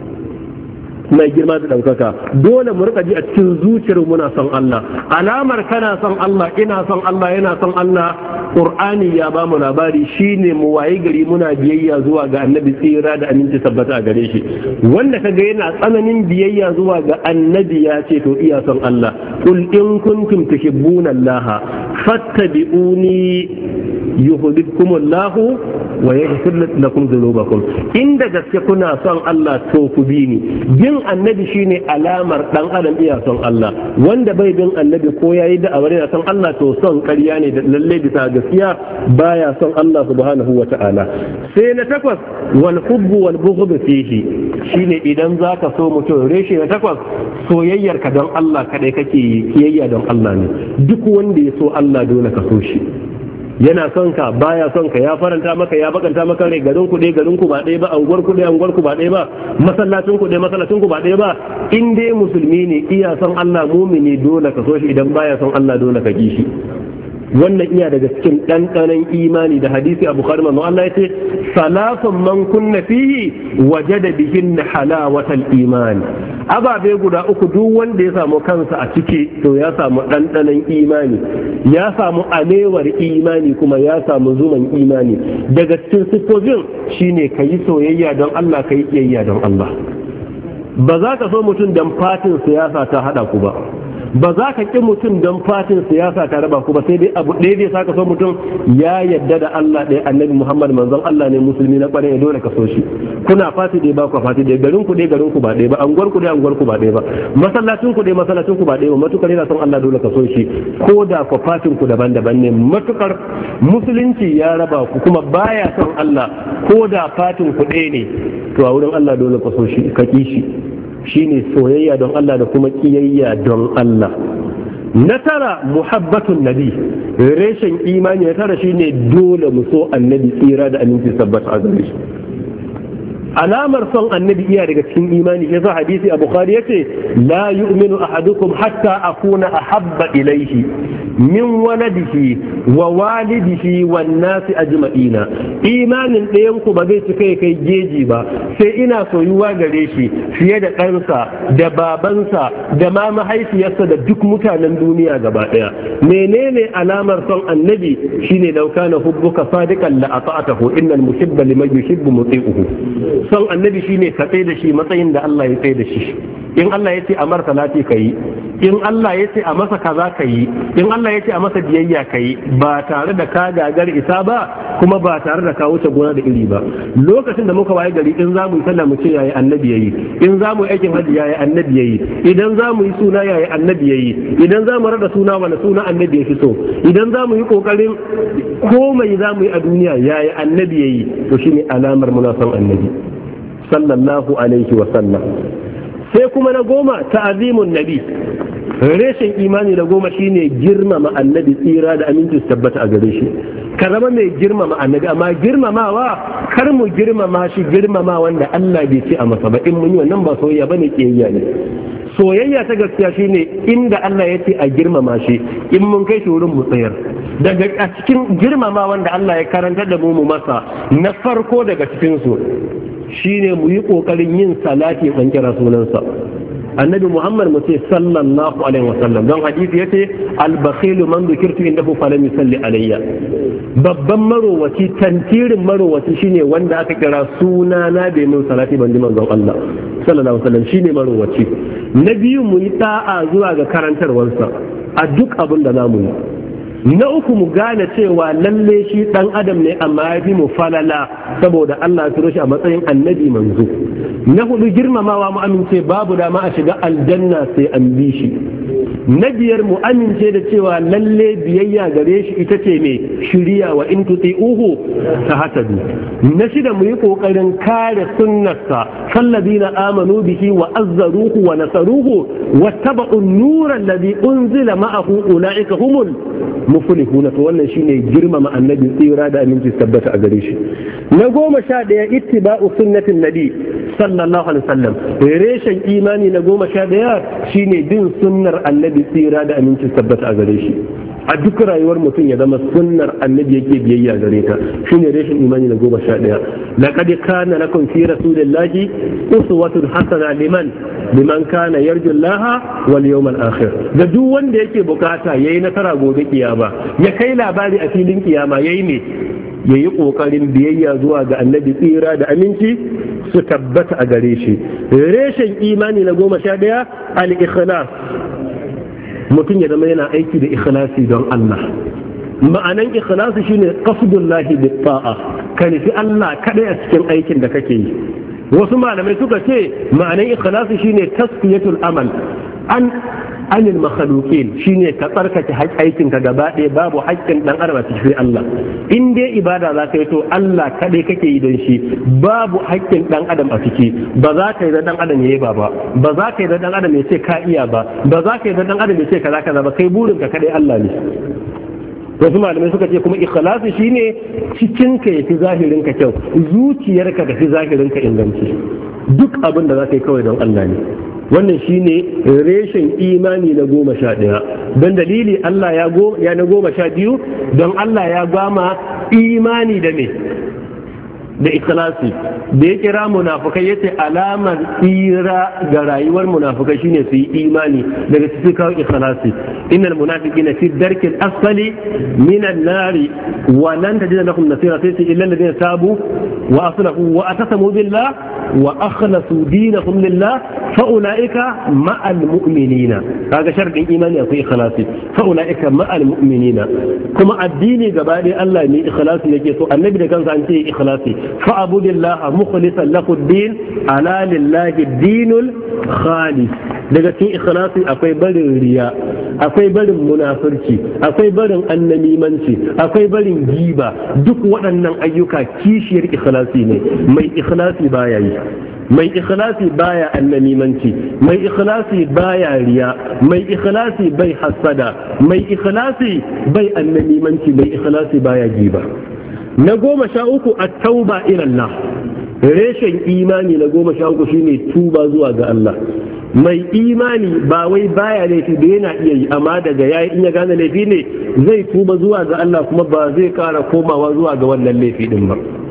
mai girma da ɗaukaka. dole mu rika ji a cikin zuciyar muna son Allah. alamar kana son Allah, ina son Allah, yana son Allah, Qur'ani ya ba mu labari shine mu waye gari muna biyayya zuwa ga annabi tsira da aminci tabbata a gare shi. wanda kaga yana tsananin biyayya zuwa ga annabi ya ce to iya son Allah. qul in kuntum tuhibbuna Allah fattabi'uni yuhibbukumullahu wa yaghfir lakum dhunubakum. inda gaske kuna son Allah to ku bi ni. bin annabi shine alamar dan adam iya son Allah. wanda bai bin annabi ko yayi da awari na son Allah to son ƙarya ne da lalle bisa gaskiya baya son Allah subhanahu wa ta'ala. sai na takwas wal hubbu wal bughd fihi, shine idan zaka so mutum. reshe na takwas soyayyar ka don Allah kadai kake yi, kiyayya don Allah ne. duk wanda ya so Allah dole ka so shi. yana son ka baya son ka, ya faranta maka ya bakanta maka rai, garin ku dai garin ku ba ɗaya ba, anguwar ku dai anguwar ku ba ɗaya ba, masallacin ku dai masallacin ku ba ɗaya ba. in dai musulmi ne iya son Allah, mumini dole ka so shi, idan baya son Allah dole ka ki shi. wannan iya daga cikin ɗanɗanon imani da hadisi a Bukhari manzo Allah ya ce salafun man kunna fihi wajada bihin halawatal iman. ababe guda uku duk wanda ya samu kansa a ciki to ya samu ɗanɗanon imani, ya samu alewar imani, kuma ya samu zuman imani. daga cikin siffofin shine kayi soyayya don Allah, kayi kiyayya don Allah. ba za ka so mutum don fatin siyasa ta hada ku ba, ba za ka ƙi mutum don fatin siyasa ta raba ku ba, sai dai abu ɗaya zai saka so mutum ya yadda da Allah ɗaya, annabi Muhammad manzon Allah ne, musulmi na ƙwarai, dole ka so shi. kuna fati ɗaya ba ku fati ɗaya, garin ku ɗaya garin ku ba ɗaya ba, anguwar ku ɗaya anguwar ku ba ɗaya ba, masallacin ku ɗaya masallacin ku ba ɗaya ba. matukar yana son Allah dole ka so shi, ko da ku fatin ku daban-daban ne. matukar musulunci ya raba ku kuma baya son Allah, ko da fatin ku ɗaya ne, to a wurin Allah dole ka so shi, ka ƙi shi. shine soyayya don Allah da kuma kiyayya don Allah. na tara muhabbatun nabi, reshen imani na tara shine dole mu so annabi tsira da aminci sabbata a gare shi. alamar son annabi iya daga cikin imani. yasa hadisi a Bukhari yace la yu'minu ahadukum hatta akuna ahabba ilayhi min waladihi wa walidihi wan nasi ajma'ina. imanin ɗayan ku ba zai cika kai geji ba sai ina soyuwa gare shi fiye da ɗansa da babansa da ma mahaifiyarsa da duk mutanen duniya gaba ɗaya. menene alamar son annabi? shine law kana hubbuka sadiqan la ata'tahu innal muhibba liman yuhibbu muti'uhu. son annabi shine ka tsaye da shi matsayin da Allah ya tsaye da shi. in Allah ya ce a mar salati ka yi, in Allah ya ce a masa kaza ka yi, in Allah ya ce a masa biyayya ka yi, ba tare da ka gagar isa ba, kuma ba tare da ka wuce gona da iri ba. lokacin da muka waye gari in za mu yi sallah mu ce yayi annabi yayi, in za mu yi aikin hajji yayi annabi yayi, idan za mu yi suna yayi annabi yayi, idan za mu rada suna wani suna annabi ya fi so, idan za mu yi kokarin komai za mu yi a duniya yayi annabi yayi. to shine alamar muna son annabi sallallahu alaihi wa sallam. sai kuma na goma ta'azimun nabi, reshen imani na goma shine girmama annabi tsira da aminci su tabbata a gare shi. Ka zama mai girmama annabi, amma girmamawa kar mu girmama shi girmama wanda Allah bai ce a masa ba. In mun yi wannan ba soyayya bane, kiyayya ne. Soyayya ta gaskiya shine inda Allah ya ce a girmama shi, in mun kai shi wurin mu tsayar. Daga a cikin girmama wanda Allah ya karanta da mu mu masa, na farko daga cikin su shine mu yi kokarin yin salati ban kira sunansa. Annabi Muhammad mu ce sallallahu alaihi wasallam, don hadisi yace al-bakhilu man dhukirtu indahu falam yusalli alayya. Babban marowaci, tantirin marowaci shine wanda aka kira suna na bai mun salati ban ji manzon Allah sallallahu alaihi wasallam, shine marowaci. Na biyu mu yi da'a zuwa ga karantarwarsa a duk abin da zamu yi. Na uku mu gane cewa lalle shi dan adam ne amma ya fi mu falala saboda Allah ya turo shi a matsayin annabi manzo. Na hudu girmamawa mu amince babu dama a shiga aljanna sai an bi shi. Na biyar mu amince da cewa lalle biyayya gare shi ita ce mai shiriya wa in tuti'uhu tahtadu. Na shida mu yi kokarin kare sunnarsa falladina amanu bihi wa azzaruhu wa nasaruhu wattaba'u an-nura alladhi unzila ma'ahu ulaika humul muflihuna. To wannan shine girmama annabi tsira da aminci tabbata a gare shi. Na goma sha daya ittiba'u sunnatin nabi sallallahu alaihi wasallam. Reshen imani na goma sha daya shine bin sunnar annabi tsira da aminci tabbata a gare shi. A duk rayuwar mutum ya zama sunnar annabi yake biyayya gare ta, shine reshen imani na goma sha daya. Laqad kana lakum fi rasulillahi uswatun hasana liman liman kana yarju Allah wal yawmal akhir. Da duk wanda yake bukata yayi nasara gobe kiyama, ya kai labari a filin kiyama, yayi ne yayi kokarin biyayya zuwa ga annabi tsira da aminci su tabbata a gare shi. Reshen imani na goma sha daya al-ikhlas, mutum ya zama yana aiki da ikhlasi don Allah. Ma'anan ikhlasi shine qasdullahi bi ta'a, ka nufi Allah kadai a cikin aikin da kake yi. Wasu malamai suka ce ma'anan ikhlasi shine tasfiyatul amal an anil makhluqin, shine ka tsarkake aikin ka gaba ɗaya, babu haƙƙin dan adam a cikin Allah. In dai ibada za ka yi to Allah kadai kake yi don shi, babu haƙƙin dan adam a ciki. Ba za ka yi da dan adam yayi ba ba ba za ka yi da dan adam ya ce ka iya ba ba za ka yi da dan adam ya ce kaza kaza ba, kai burin ka kadai Allah ne. Wasu malamai suka ce kuma ikhlasi shine cikin ka yafi zahirin ka kyau, zuciyarka ta fi zahirin ka inganci. Duk abin da za ka yi kawai don Allah ne. Wannan shine reshen imani na goma sha ɗaya. Don dalili Allah ya go ya na goma sha biyu, don Allah ya gama imani da me da ikhlasi. Da ya kira munafukai yace alamar tsira ga rayuwar munafukai shine su yi imani, daga cikin kawo ikhlasi. Innal munafiqina fi darkil asfali minan nari wa lan tajida lahum nasira, sai illa alladhina tabu wa aslahu wa atasamu billah wa akhlasu dinahum lillah fa ulaika ma'al mu'minina. Kaga sharadin imani akwai ikhlasi, fa ulaika ma'al mu'minina. Kuma addini gaba ɗaya Allah ne ikhlasi yake so. Annabi da kansa an ce ikhlasi, فاعبد الله مخلصا له الدين الا لله الدين الخالص. daga cikin ikhlasi akwai barin riya, akwai barin munafurci, akwai barin annamimanci, akwai barin giba. Duk waɗannan ayyuka kishiyar ikhlasi ne. Mai ikhlasi baya yi, mai ikhlasi baya annamimanci, mai ikhlasi baya riya, mai ikhlasi bai hasada, mai ikhlasi bai annamimanci, mai ikhlasi baya giba. Na goma sha uku a tauba ilallah, reshen imani na goma sha uku shine tuba zuwa ga Allah. Mai imani ba wai baya laifi da yana iya yi, amma daga yayi in ya gane laifi ne zai tuba zuwa ga Allah, kuma ba zai kara komawa zuwa ga wannan laifi din ba.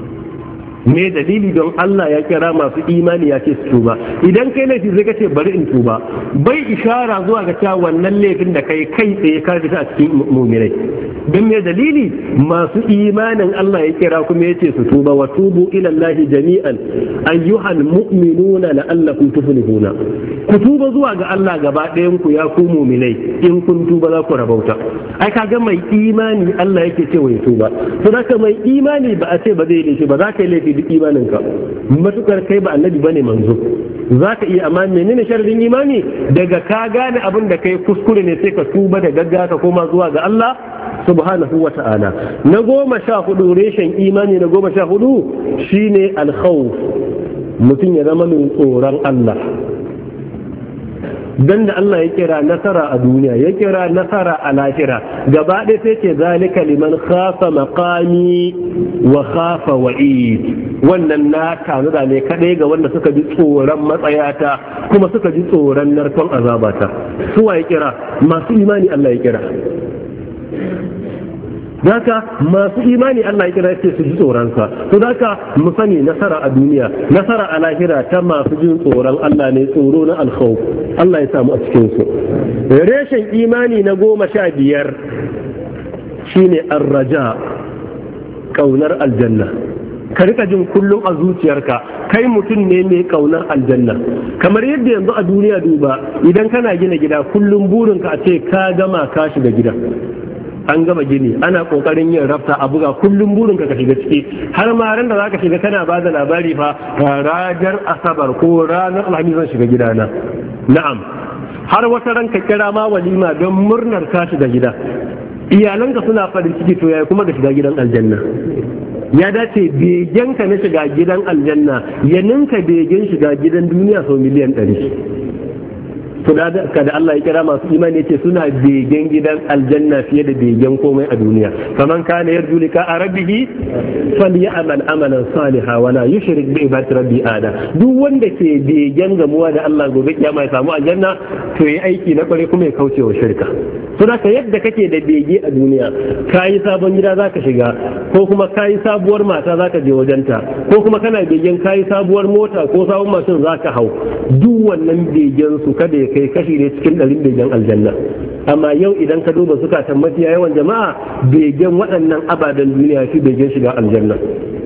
Me dalili? don Allah ya kira masu imani ya ce su tuba. Idan kai laifi zai kace bari in tuba, bai ishara zuwa ga cewa wannan laifin da kai kai tsaye ka fita a cikin mu'minai. Don me dalili? Masu imanin Allah ya kira kuma ya ce su tuba, wa tubu ila Allah jami'an ayyuhal mu'minuna la'allakum tuflihuna. Ku tuba zuwa ga Allah gaba ɗayan ku ya ku mu'minai, in kun tuba za ku rabauta. Ai kaga mai imani Allah yake cewa ya tuba. To haka mai imani ba a ce ba zai laifi ba, za ka yi laifi duk imaninka, matukar kai ba annabi bane manzo. Za ka iya, amma menene sharadin imani? Daga ka gane abin da kai kuskure ne sai ka tuba da gaggawa ka koma zuwa ga Allah subhanahu wa ta'ala. Na goma sha hudu reshen imani na goma sha hudu shine alkhawf, mutum ya zama mai tsoron Allah. dan da Allah ya kira nasara a duniya ya kira nasara a lahira gaba ɗaya sai ce zalika liman khafa maqami wa khafa wa'id, wannan na tanada ne kadai ga wanda suka ji tsoron matsayata kuma suka ji tsoron narkon azabata. Suwa ya kira? Masu imani Allah ya kira. Daka masu imani Allah ya kira ce su ji tsoronsa. To daka mu sani nasara a duniya, nasara a lahira ta masu jin tsoron Allah ne, tsoro na alkhawf. Allah ya samu a cikin su. Reshen imani na goma sha biyar shine arraja, kaunar aljanna. Ka rika jin kullum a zuciyarka kai mutum ne mai kaunar aljanna. Kamar yadda yanzu a duniya duba, idan kana gina gida kullum burinka a ce ka gama ka shiga gida. An gama gini ana kokarin yin rafta a buga, kullum burinka ka shiga ciki, har ma ran da zaka shiga kana ba da labari fa ranar asabar ko ranar alhamis zan shiga gidana. Na'am, har wata ran ka kira ma walima don murnar ka shiga gida, iyalanka suna farin ciki, to yayi kuma ga shiga gidan aljanna. Ya dace begenka na shiga gidan aljanna ya ninka begen shiga gidan duniya sau miliyan ɗari. To da kada Allah ya kira masu imani yace suna begen gidan aljanna fiye da begen komai a duniya. Faman kana yarju lika rabbih falyamal amalan salihan wa la yushrik bi ibadati rabbi ada. Duk wanda ke begen gamuwa da Allah gobe kiyama ya samu aljanna to yi aiki na kware kuma ya kauce wa shirka. To da yadda kake da bege a duniya, kayi sabon gida zaka shiga, ko kuma kayi sabuwar mata zaka je wajenta, ko kuma kana begen kayi sabuwar mota ko sabon mashin zaka hau, duk wannan begen su kada ya kai kashi ne cikin ɗarin begen aljanna. Amma yau idan ka duba zukatan mafiya yawan jama'a, begen waɗannan ababen duniya fi begen shiga aljanna.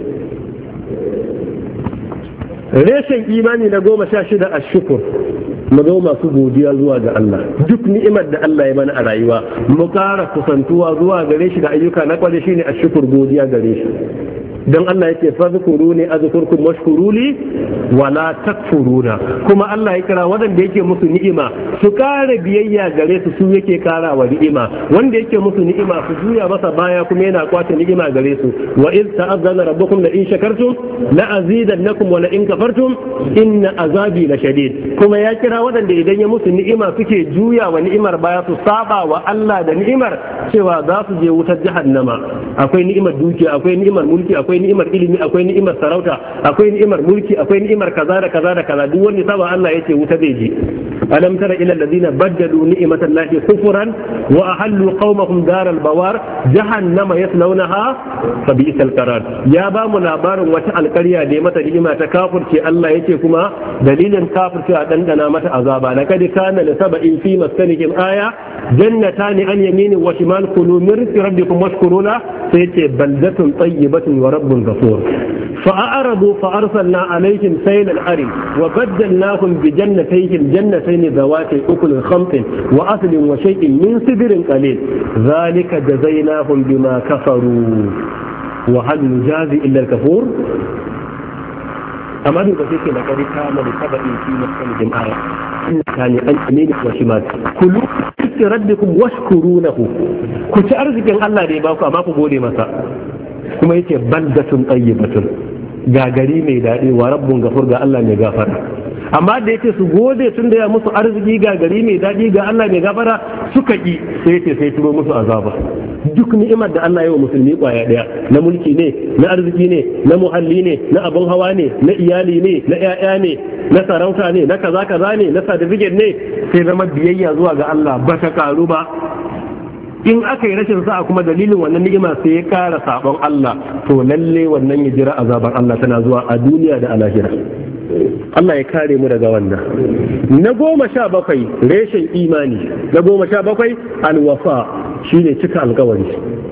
Reshen imani na goma sha shida a shukur, mu zo masu godiya zuwa ga Allah. Duk ni'imar da Allah ya mana a rayuwa mu ƙara kusantuwa zuwa gare shi da ayyuka na kwale shine a shukur, godiya gare shi. don Allah yake fadhkuruni azkurkum washkuruli wala takfuruna. Kuma Allah ya kira wadanda yake musu ni'ima su kare biyayya gare su, su yake kara wa ni'ima. Wanda yake musu ni'ima su juya masa baya kuma yana kwace ni'ima gare su. Wa iz ta'azzana rabbukum la in shakartum la azidannakum wa la in kafartum inna azabi la shadid. Kuma ya kira wadanda idan ya musu ni'ima suke juya wa ni'imar baya su saba wa Allah da ni'imar, cewa za su je wutar jahannama. Akwai ni'imar dukiya, akwai ni'imar mulki, akwai ni'imar ilimi, akwai ni'imar sarauta, akwai ni'imar mulki, akwai ni'imar kaza da kaza da kaza. Duk wanda saba Allah yace wuta zai je. alam tara ila alladhina baddalu ni'matallahi kufran wa ahallu qaumahum daral bawar jahannama yaslawnaha fa bi'sal qarar. Ya ba mu labarin wata alƙarya da mata ni'ima ta kafirce, Allah yace kuma dalilin kafirce a dandana mata azaba. laqad kana li sab'in fi maskanihim aya jannatani an yamini wa shimal kulu min rizqi rabbikum washkuruna, sai yace baldatun tayyibatun wa rabbun ghafur. فأعرضوا فأرسلنا عليهم سيل العرم وبدلناهم بجنتيهم جنتين ذواتي أكل خمط وأصل وشيء من سدر قليل ذلك جزيناهم بما كفروا وهل نجازي إلا الكفور. أما دون ذلك لقد كان لسبب في مسكنهم آية كان أن يمين وشمال كلوا ربكم واشكرونه. كنت أرزق الله لباكم أما قبولي مساء kuma yake baldatun tayyibatun, ga gari mai daɗi wa rabbun gafur, ga Allah mai gafara. Amma da yace su gode tun da ya musu arziki ga gari mai daɗi ga Allah mai gafara, suka ki, sai yace sai turo musu azaba. Duk ni'imar da Allah ya wa musulmi kwaya daya, na mulki ne, na arziki ne, na muhalli ne, na abun hawa ne, na iyali ne, na ƴaƴa ne, na sarauta ne, na kaza kaza ne, na certificate ne, sai zama biyayya zuwa ga Allah ba ta karu ba. In aka yi rashin sa'a kuma dalilin wannan ni'ima sai ya kara sabon Allah, to lalle wannan ya jira azabar Allah tana zuwa a duniya da a lahira. Allah ya kare mu daga wannan. Na goma sha bakwai reshen imani, na goma sha bakwai alwafa, shine cika alkawari.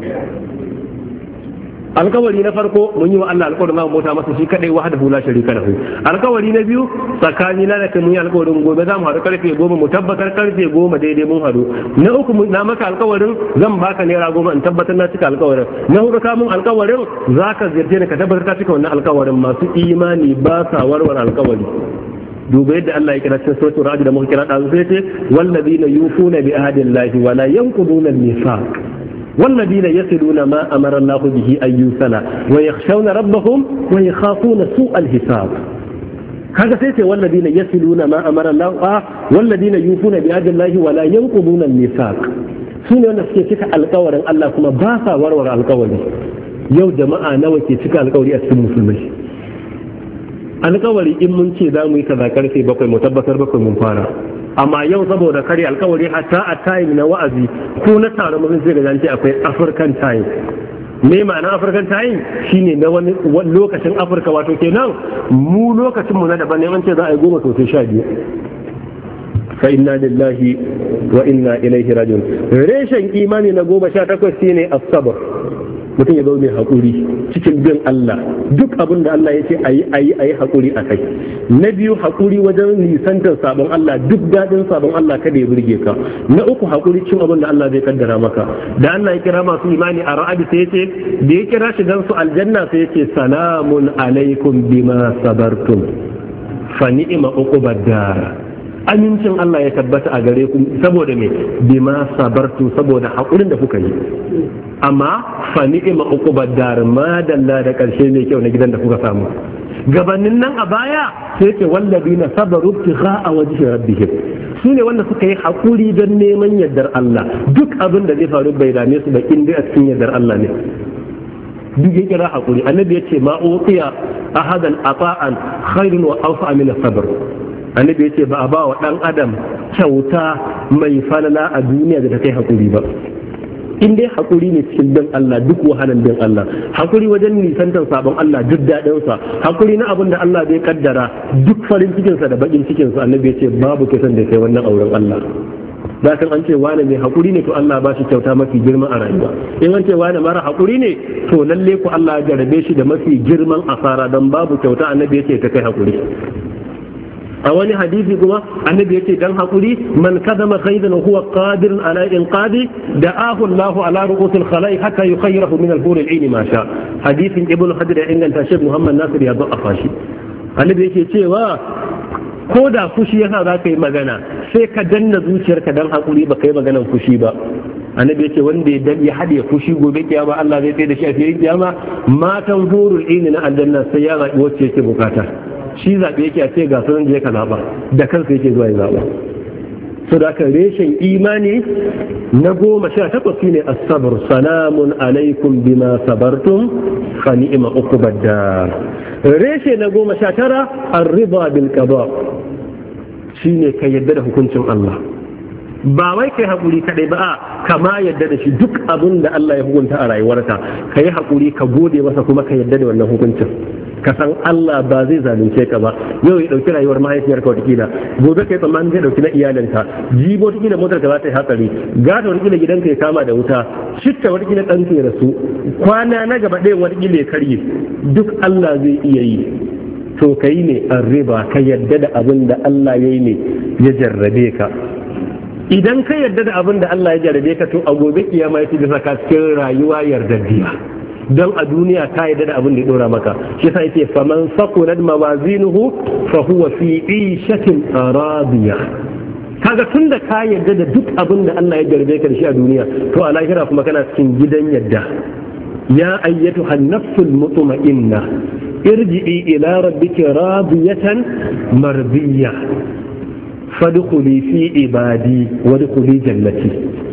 Alkawari na farko mun yi wa Allah alkawarin za mu bauta masa shi kadai wahdahu la sharika lahu. Alkawari na biyu tsakani na da mun yi alkawarin gobe za mu haɗu karfe goma, mu tabbatar karfe goma daidai mun haɗu. Na uku na maka alkawarin zan baka naira goma in tabbatar na cika alkawarin. Na hudu ka mun alkawarin za ka ziyarce ni ka tabbatar ka cika wannan alkawarin. Masu imani ba sa warware alkawari. duba yadda Allah ya kira cikin suratul ra'd da muka kira da sai ce wallazina yufuna bi ahdillahi wa la yanquduna an-mithaq والذين يصلون ما أمر الله به أن يوصل ويخشون ربهم ويخافون سوء الحساب. kaga sai ce walladina yasiluna ma amara Allah a walladina yufuna bi ahdillahi wa la yanquduna al-mithaq sune wanda suke cika alƙawarin Allah kuma ba sa warware alƙawari. Yau jama'a nawa ke cika alƙawari a cikin musulmai? Alƙawari in mun ce za mu yi kaza karfe bakwai mu tabbatar bakwai mun fara, amma yau saboda kare alƙawari hatta a time na wa'azi ko na taron mun sai ga ce akwai African time. Me ma'ana African time shine na wani lokacin Afirka, wato kenan mu lokacin mu na daban ne, an ce za a yi goma to sai sha biyu. Fa inna lillahi wa inna ilaihi rajiun. Reshen imani na goma sha takwas shine as-sabr. Mutum ya zo mai haƙuri cikin bin Allah, duk abin da Allah ya ce a yi a yi a yi haƙuri a kai. Na biyu haƙuri wajen nisantar sabon Allah, duk daɗin sabon Allah kada ya burge ka. Na uku haƙuri cin abin da Allah zai kaddara maka. Da Allah ya kira masu imani a ra'adi sai ya ce da ya kira shi dan su aljanna sai ya ce salamun alaikum bima sabartum fa ni'ma uqubad dar. Amincin Allah ya tabbata a gare ku saboda me bima sabartu, saboda haƙurin da kuka yi. Amma fa ni'ma uqubad dar, ma dalla da ƙarshe mai kyau na gidan da kuka samu. Gabanin nan a baya sai ce wallabina sabaru ibtigha'a wajhi rabbihim, su ne wanda suka yi haƙuri don neman yardar Allah. Duk abin da zai faru bai dame su ba in dai a cikin yardar Allah ne. Duk ya kira haƙuri. Annabi ya ce ma uqiya ahadan ata'an khairun wa awfa min as-sabr. Annabi ya ce ba a ba wa ɗan adam kyauta mai falala a duniya da ta kai haƙuri ba. In dai haƙuri ne cikin bin Allah, duk wahalan bin Allah, haƙuri wajen nisantar sabon Allah duk daɗinsa, haƙuri na abin da Allah bai kaddara duk farin cikinsa da baƙin cikinsa, annabi ya ce babu kisan da kai wannan auren Allah. Da kan an ce wane mai haƙuri ne to Allah ba shi kyauta mafi girma a rayuwa. In an ce wane mara haƙuri ne to lalle ku Allah ya jarabe shi da mafi girman asara, don babu kyauta annabi ya ce ta kai haƙuri. A wani hadisi kuma annabi yace dan hakuri man kadama khaydan huwa qadirun ala inqadi da'ahu Allah ala ru'usil khalaiq hatta yukhayyirahu min al-hur al-ayn ma sha. Hadisin Ibn Hajar ya inganta Sheikh Muhammad Nasir ya da'afa shi. Annabi yake cewa ko da fushi yasa za ka yi magana sai ka danna zuciyarka dan hakuri ba kai maganan fushi ba. Annabi yace wanda ya dan ya hade fushi gobe kiyama Allah zai tsaye da shi a filin kiyama, matan hurul ayn na aljanna sai ya zabi wacce yake bukata. Shi zaɓe yake a ce ga sunan je ka zaɓa da kansa yake zuwa ya zaɓa. So da aka reshen imani na goma sha takwas shine as-sabr, salamun alaikum bima sabartum fa ni'ma uqbad dar. Reshe na goma sha tara ar-ridha bil qada, shine ka yadda da hukuncin Allah. Ba wai kai hakuri kadai ba, a kama yadda da shi duk abin da Allah ya hukunta a rayuwarka ka yi hakuri ka gode masa kuma ka yadda da wannan hukuncin. Ka san Allah ba zai zalunce ka ba. Yau ya dauki rayuwar mahaifiyarka watakila, gobe kai tsammanin zai dauki na iyalinka, jibo watakila motar ka za ta yi hatsari, gata watakila gidanka ya kama da wuta, shitta watakila ɗanka ya rasu, kwana na gaba ɗaya watakila ya karye, duk Allah zai iya yi. To ka yi ne an riba, ka yadda da abin da Allah ya yi ne ya jarrabe ka. Idan ka yadda da abin da Allah ya jarrabe ka, to a gobe kiyama ya ci da saka cikin rayuwa yardaddiya. Don a duniya ta yadda da abin da ya dora maka, shi sa yace faman saqulat mawazinuhu fa huwa fi ishatin radiya. Kaga tunda ka yadda da duk abin da Allah ya jarbe ka da shi a duniya, to a lahira kuma kana cikin gidan yadda. Ya ayyatuha an-nafsul mutma'inna irji'i ila rabbiki radiyatan mardiyya fadkhuli fi ibadi wadkhuli jannati.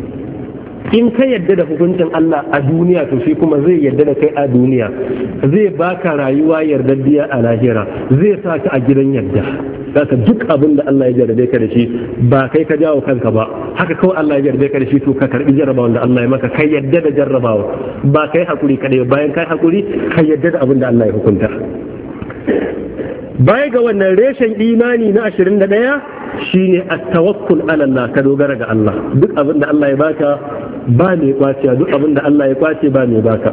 In ka yadda da hukuncin Allah a duniya, to shi kuma zai yadda da kai a duniya, zai baka rayuwa yardaddiya a lahira, zai sa ka a gidan yadda. Zaka duk abin da Allah ya jarrabe ka da shi ba kai ka jawo kanka ba, haka kawai Allah ya jarrabe ka da shi, to ka karbi jarrabawan da Allah ya maka, kai yadda da jarrabawa, ba kai hakuri kadai, bayan kai hakuri ka yadda da abin da Allah ya hukunta. Baya ga wannan reshen imani na ashirin da ɗaya shine at-tawakkul ala Allah, ka dogara ga Allah. Duk abin da Allah ya baka ba mai kwaciya, duk abin da Allah ya kwace ba mai baka.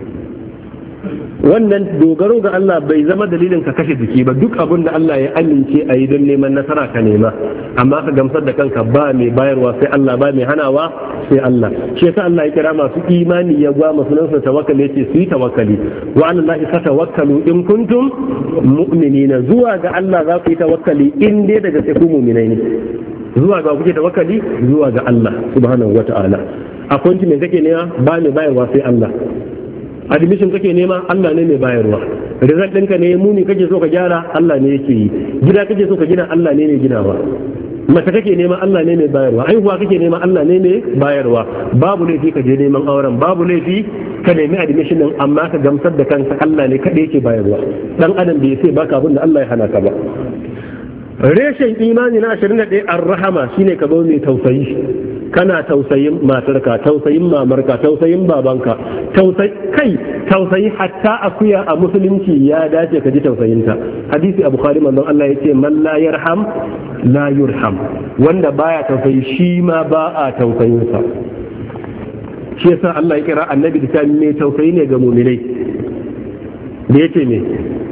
Wannan dogaro ga Allah bai zama dalilin ka kashe jiki ba, duk abin da Allah ya amince a yi don neman nasara ka nema, amma ka gamsar da kanka ba mai bayarwa sai Allah, ba mai hanawa sai Allah. Shi yasa Allah ya kira masu imani ya gwa masu nan su tawakkali, yace su yi tawakkali wa alallahi fatawakkalu in kuntum mu'minina. Zuwa ga Allah za ku yi tawakkali in dai daga sai ku mu'minai ne. Zuwa ga kuke tawakkali zuwa ga Allah subhanahu wata'ala. Appointment kake nema ba mai bayarwa sai Allah. Admission kake nema Allah ne mai bayarwa. result ɗinka ne muni kake so ka gyara Allah ne yake yi, gida kake so ka gina Allah ne mai ginawa, mace kake neman Allah ne mai bayarwa, aihuwa kake neman Allah ne mai bayarwa. Babu laifi ka je neman auren, babu laifi ka nemi admission din, amma ka gamsar da kanka Allah ne kaɗai yake bayarwa. Dan adam bai sai baka abin da Allah ya hana ka ba. Reshen imani na ashirin da ɗaya ar-rahama shine ka zo mai tausayi, kana tausayin matarka, tausayin mamarka, tausayin babanka, tausayi kai tausayi hatta akuya a musulunci ya dace ka ji tausayinta. Hadisi a Bukhari manzon Allah yace man la yarham la yurham, wanda baya tausayi shi ma ba a tausayinsa. Shi yasa Allah ya kira annabi da mai tausayi ne ga mu'minai. Da yace me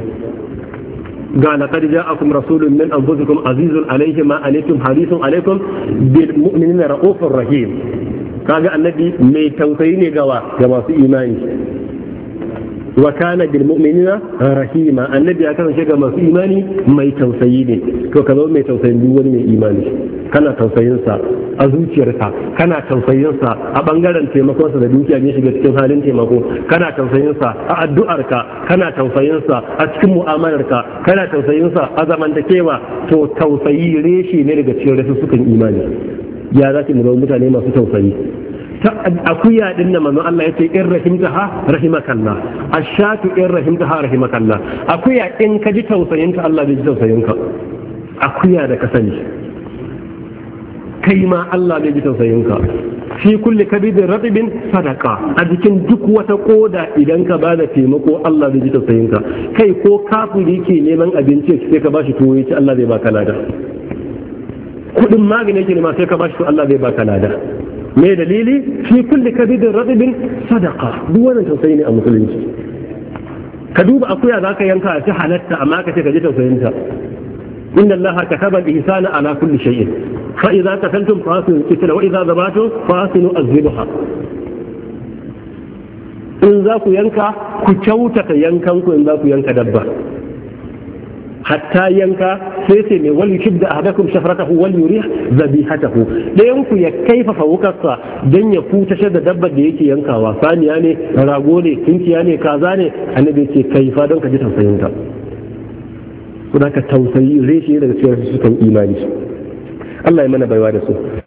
قال لقد جاءكم رسول من أنفسكم عزيز عليه ما أنتم حريص عليكم بالمؤمنين رؤوف رحيم. قال النبي مي توسيني جوا جوا في إيماني وكان بالمؤمنين رحيما. النبي أكثر شيء جوا في إيماني مي توسيني كذا مي توسيني ولي مي إيماني kana tausayinsa a zuciyarka, kana tausayinsa a bangaren taimakonsa da dukiya ne shiga cikin halin taimako, kana tausayinsa a addu'arka, kana tausayinsa a cikin mu'amalarka, kana tausayinsa a zamantakewa. To tausayi reshe ne daga cikin rasussukan imani. Ya za ki mu mutane masu tausayi. akuya din nan manzon Allah yace in rahimtaha rahimakallah, ashatu in rahimtaha rahimakallah. Akuya in ka ji tausayinka Allah zai ji tausayinka. Akuya da ka sani kai ma Allah zai ji tausayinka. Fi kulli kabidin ratibin sadaka, a jikin duk wata koda idan ka bada taimako Allah zai ji tausayinka. Kai ko kafiri ke neman abinci sai ka bashi tuwo yace Allah zai baka lada. Kudin magani yake nema sai ka bashi to Allah zai baka lada. Me dalili? Fi kulli kabidin ratibin sadaka. Duk wannan tausayi ne a musulunci. Ka duba akuya zaka yanka a ci halatta amma ka ce ka ji tausayinta. إن الله كتب الإحسان على كل شيء فإذا قتلتم فأحسنوا القتل وإذا ذبحتم فأحسنوا الذبح. in za ku yanka ku kyautata yankanku in za ku yanka dabba, hatta yanka sai sai mai wali shibda ahadakum shafratahu wal yurih zabihatahu, dayan ku ya kaifafa wukarsa dan ya futashar da dabbar da yake yankawa, saniya ne, rago ne, kinkiya ne, kaza ne, annabi ce kaifa don ka ji tausayinta. Kuma ka tausayi reshe daga cikin su kan imani. Allah ya mana baiwa da su.